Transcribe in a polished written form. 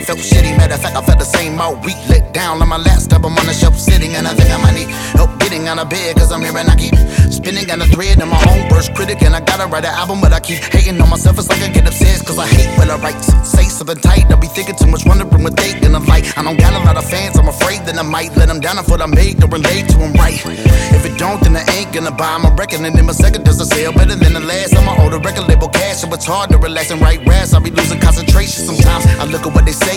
felt shitty. Matter of fact, I felt the same all week. Let down on my lap, stub, I'm on the shelf sitting. And I think I might need help getting out of bed, cause I'm here and I keep spinning on the thread. I'm my own worst critic, and I gotta write an album, but I keep hating on myself. It's like I get obsessed, cause I hate when I write. Say something tight, I be thinking too much, wondering what they gonna like. I don't got a lot of fans, I'm afraid that I might let them down if what I made to relate to them right. If it don't, then I ain't gonna buy my record, and then my second doesn't sell better than the last. I'ma owe the record label cash, so it's hard to relax and write raps. I be losing concentration sometimes. I look at what they say